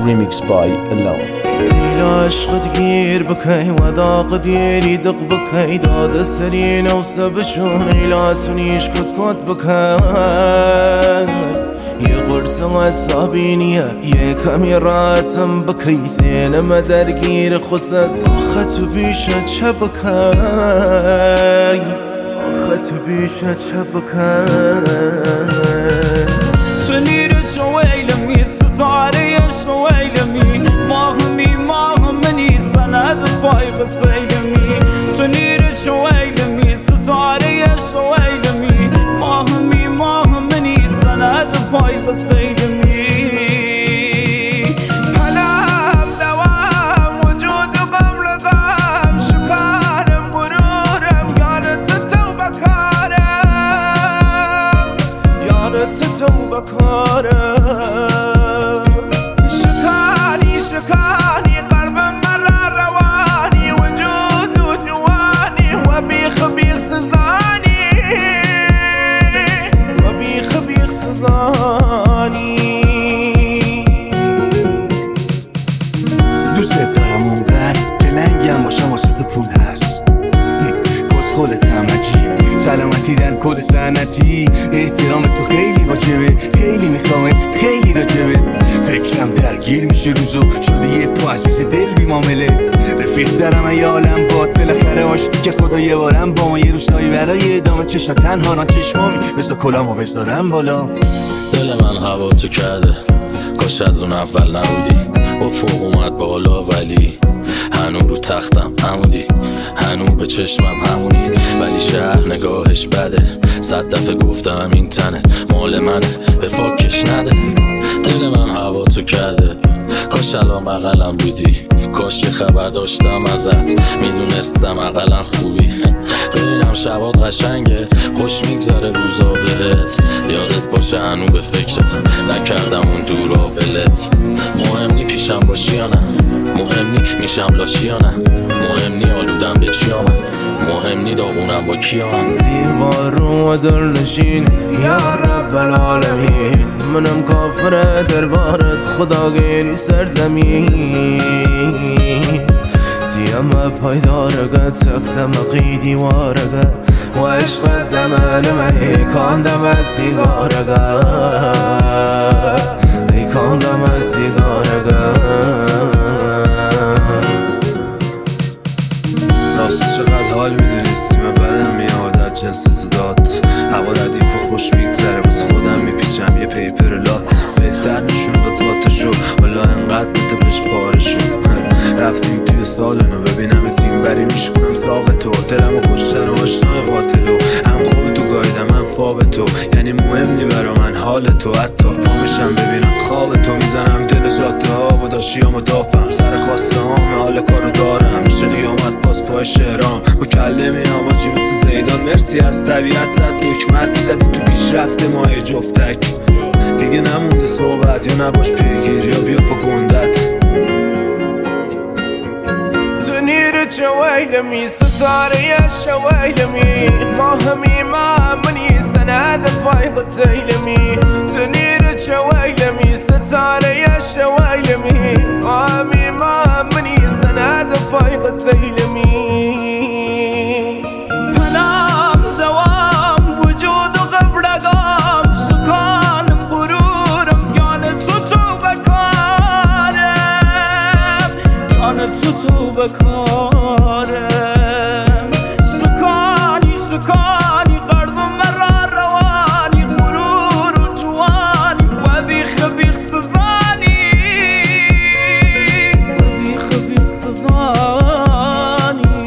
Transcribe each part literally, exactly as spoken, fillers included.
Remix by Alone. لا عشقت گیر بکی و داغ دیری دق بکی داد سرین و سبشون ایلا سنیش کت کت بکی یه قرص و سابینیه یه کمی راتم بکی سینم درگیر خصص آخت و بیشه چه بکی آخت و بیشه چه بکی تنیر شویلمی ستاره شویلمی ماهمی ماه منی سند پای بسیلمی تنیر شویلمی ستاره شویلمی ماهمی ماه منی سند پای بسیلمی شکانی شکانی قلبم مرا روانی وجود و جوانی و بیخ بیخ سزانی و بیخ بیخ سزانی دوست دارم اونقدر که لنگم باشم واسه پول هست کسخل تمجی سلامتی در کل سنتی احترام تو خیلی واجبه خیلی میخوامت خیلی راجبه فکرم درگیر میشه روزو شده یه پا عزیز دل بی معامله رفیق دارم ای عالم باد بالاخره آشتی که خدا یه بارم با ما یه روزایی برای ادامه چشا تنها نا چشمامی بذار کلامو بذارم بالا دل من هوا تو کرده کاش از اون اول نبودی افق اومد بالا ولی هنو رو تختم همودی هنو به چشمم همونی ولی شهر نگاهش بده صد دفعه گفتم این تنت مال منه به فاکش نده دل من هوا تو کرده کاش الان بغلم بودی کاش یه خبر داشتم ازت میدونستم اقلا خوبی ببینم شبات قشنگه خوش میگذره روزا بهت یادت باشه هنو به فکرتم نکردم اون دورا ولت مهم نی پیشم باشی یا نه مهم نی میشم لاشی یا نه مهم نی آلودم به چی آمد مهم نی داغونم با کی آمد زیبا رو و دل نشین یا رب العالمین منم کافر دربارت خداگیری سرزمین زیم پایدارگه تکتم قیدی وارگه و عشق دمنمه کاندم سیگارگه ای کاندم سیگارگه راست چقدر حال میدونستیم و بدم میاد از جنس صدات هوا ردیف و خوش میگذره واسه خودم میپیچم یه پیپر لات بهتر نشون داد ذاتشو حالا انقدر بوده بهش پارشو رفتیم توی سالنو ببینم تیم بری میشکنم ساق تو دلم و کشتن و آشنای قاتلو هم خوب تو گایدم هم فاب تو یعنی مهم نی برا من حال تو حتی پامشم ببینم خواب تو میزنم دل ذاته ها و داشتی و مدافم سر خواسته هام حال کارو دارم میشه قیامت باز پای شهرام مکلمی هم آجی مثل زیدان مرسی از طبیعت زد دکمت میزدی تو پیشرفت ماه جفتک دیگه نمونده صحبت یا نباش پیگیر یا بیا پا گندت تنیر شویلمی ستاره شویلمی ماهمی ما منی سند پای قسیلمی تنیر شویلمی ستاره شویلمی ماهمی ما منی سند پای قسیلمی پنام دوام وجود و قبرگام سکانم غرورم یان تو تو بکارم یان تو تو بکارم سکانی سکانی قلبم مرا روانی غرور و جوانی و بیخ بیخ سزانی و بیخ بیخ سزانی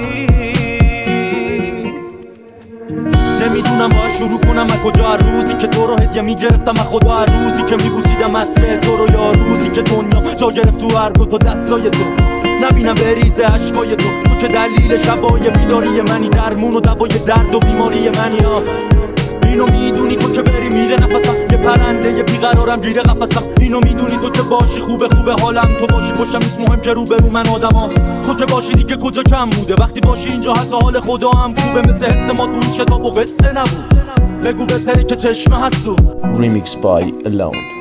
نمیدونم باید شروع کنم از کجا هر روزی که تو رو هدیه میگرفتم از خدا هر روزی که میبوسیدم عطر تو رو یا روزی که دنیا جا گرفت تو هر دو تا دستای تو نبینم بریزه عشقای تو تو که دلیل شبای بیداری منی درمون و دوای درد و بیماری منی ها اینو میدونی تو که بری میره نفسم یه پرنده یه بیقرارم گیره قفسم اینو میدونی تو که باشی خوبه خوبه حالم تو باشی پشتم نیست مهم که رو به رو من آدم ها تو که باشی دیگه کجا کم بوده وقتی باشی اینجا حتی حال خدا هم خوبه مثل حس ما تو این کتاب و قصه نبود بگو بهتره که چشمه هست تو Remix by Alone.